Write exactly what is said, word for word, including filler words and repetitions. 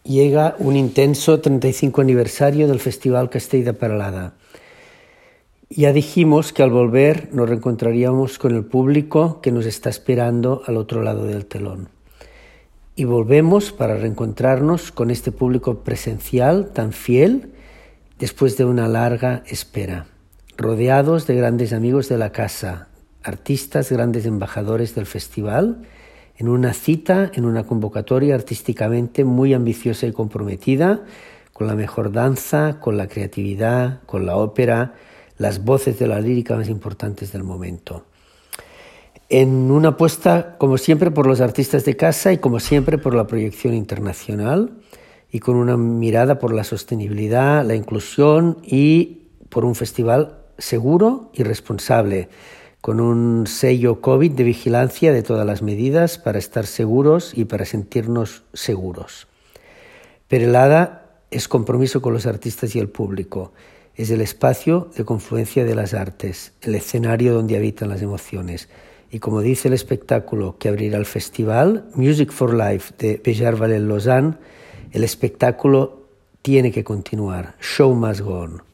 llega un intenso treinta y cinco aniversario del Festival Castell de Peralada. Ya dijimos que al volver nos reencontraríamos con el público que nos está esperando al otro lado del telón. Y volvemos para reencontrarnos con este público presencial tan fiel después de una larga espera, rodeados de grandes amigos de la casa, artistas, grandes embajadores del festival, en una cita, en una convocatoria artísticamente muy ambiciosa y comprometida, con la mejor danza, con la creatividad, con la ópera, las voces de la lírica más importantes del momento. En una apuesta, como siempre, por los artistas de casa y como siempre por la proyección internacional y con una mirada por la sostenibilidad, la inclusión y por un festival seguro y responsable, con un sello COVID de vigilancia de todas las medidas para estar seguros y para sentirnos seguros. Perelada es compromiso con los artistas y el público. Es el espacio de confluencia de las artes, el escenario donde habitan las emociones. Y como dice el espectáculo que abrirá el festival, Music for Life de Béjar Vallet Lausanne, el espectáculo tiene que continuar. Show must go on.